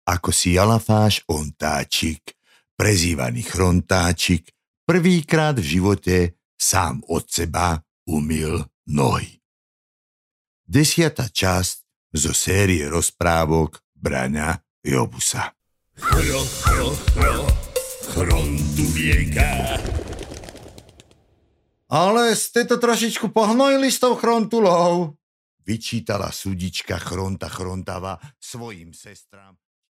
ako si Jalafáš Ontáčik, prezývaný Chrontáčik, prvýkrát v živote sám od seba umyl nohy. 10. časť zo série rozprávok Braňa Jobusa. Chrontulieka. Ale ste to trošičku pohnojili s tou chrontulou, vyčítala sudička Chrontava svojim sestrám.